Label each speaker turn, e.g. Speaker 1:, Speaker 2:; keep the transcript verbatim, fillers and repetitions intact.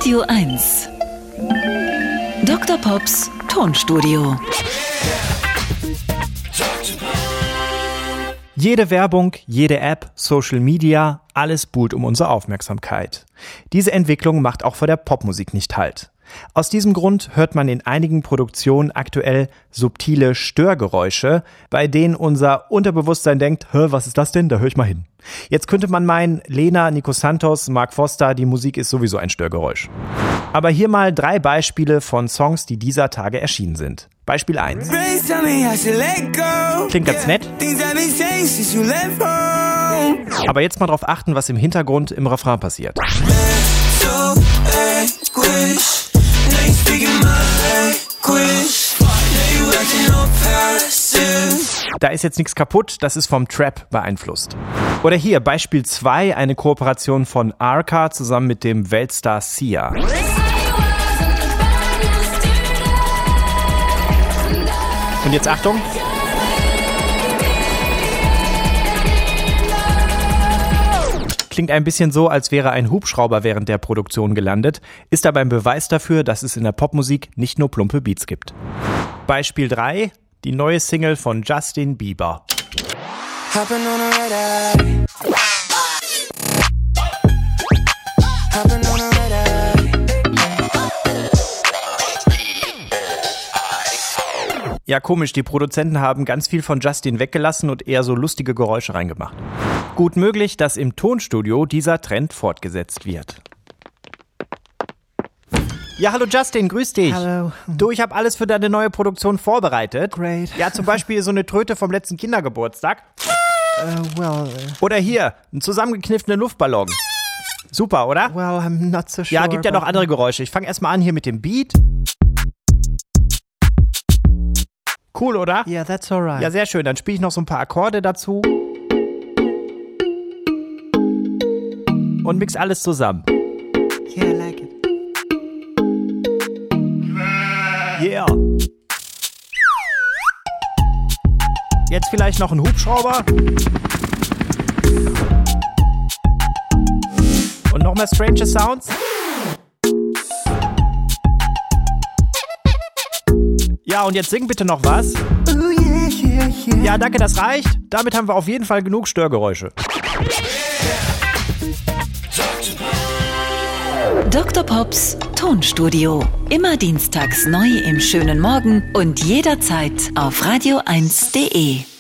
Speaker 1: Radio eins. Doktor Pops Tonstudio.
Speaker 2: Jede Werbung, jede App, Social Media, alles buhlt um unsere Aufmerksamkeit. Diese Entwicklung macht auch vor der Popmusik nicht Halt. Aus diesem Grund hört man in einigen Produktionen aktuell subtile Störgeräusche, bei denen unser Unterbewusstsein denkt, hä, was ist das denn? Da höre ich mal hin. Jetzt könnte man meinen, Lena, Nico Santos, Mark Foster, die Musik ist sowieso ein Störgeräusch. Aber hier mal drei Beispiele von Songs, die dieser Tage erschienen sind. Beispiel eins. Klingt ganz nett. Aber jetzt mal drauf achten, was im Hintergrund im Refrain passiert. Da ist jetzt nichts kaputt, das ist vom Trap beeinflusst. Oder hier, Beispiel zwei, eine Kooperation von Arca zusammen mit dem Weltstar Sia. Und jetzt Achtung. Klingt ein bisschen so, als wäre ein Hubschrauber während der Produktion gelandet, ist aber ein Beweis dafür, dass es in der Popmusik nicht nur plumpe Beats gibt. Beispiel drei, die neue Single von Justin Bieber. Ja, komisch, die Produzenten haben ganz viel von Justin weggelassen und eher so lustige Geräusche reingemacht. Gut möglich, dass im Tonstudio dieser Trend fortgesetzt wird. Ja, hallo Justin, grüß dich.
Speaker 3: Hallo.
Speaker 2: Du, ich habe alles für deine neue Produktion vorbereitet.
Speaker 3: Great.
Speaker 2: Ja, zum Beispiel so eine Tröte vom letzten Kindergeburtstag.
Speaker 3: Uh, well, uh,
Speaker 2: Oder hier, einen zusammengekniffenen Luftballon. Super, oder?
Speaker 3: well, I'm not so sure.
Speaker 2: Ja, gibt ja noch andere Geräusche. Ich fange erstmal an hier mit dem Beat. Cool, oder?
Speaker 3: Yeah, that's alright.
Speaker 2: Ja, sehr schön. Dann spiele ich noch so ein paar Akkorde dazu. Und mix alles zusammen.
Speaker 3: Yeah, I like it.
Speaker 2: Yeah. Jetzt vielleicht noch ein Hubschrauber. Und noch mehr strange Sounds. Ja, und jetzt sing bitte noch was.
Speaker 3: Oh, yeah, yeah, yeah.
Speaker 2: Ja, danke, das reicht. Damit haben wir auf jeden Fall genug Störgeräusche.
Speaker 1: Doktor Pops Tonstudio. Immer dienstags neu im schönen Morgen und jederzeit auf radio eins punkt de.